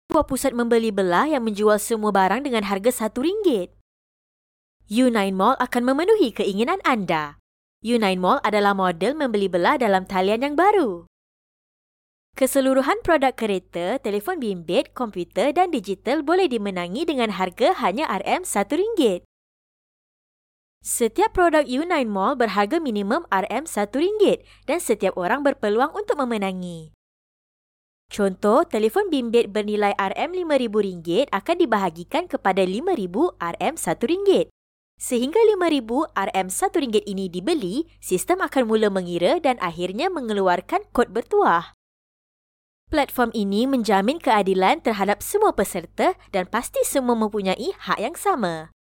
sebuah pusat membeli belah yang menjual semua barang dengan harga RM1. U9 Mall akan memenuhi keinginan anda. U9 Mall adalah model membeli belah dalam talian yang baru. Keseluruhan produk kereta, telefon bimbit, komputer dan digital boleh dimenangi dengan harga hanya RM1. Setiap produk U9 Mall berharga minimum RM1 dan setiap orang berpeluang untuk memenangi. Contoh, telefon bimbit bernilai RM5,000 akan dibahagikan kepada RM5,000 RM1. Sehingga RM5,000 RM1 ini dibeli, sistem akan mula mengira dan akhirnya mengeluarkan kod bertuah. Platform ini menjamin keadilan terhadap semua peserta dan pasti semua mempunyai hak yang sama.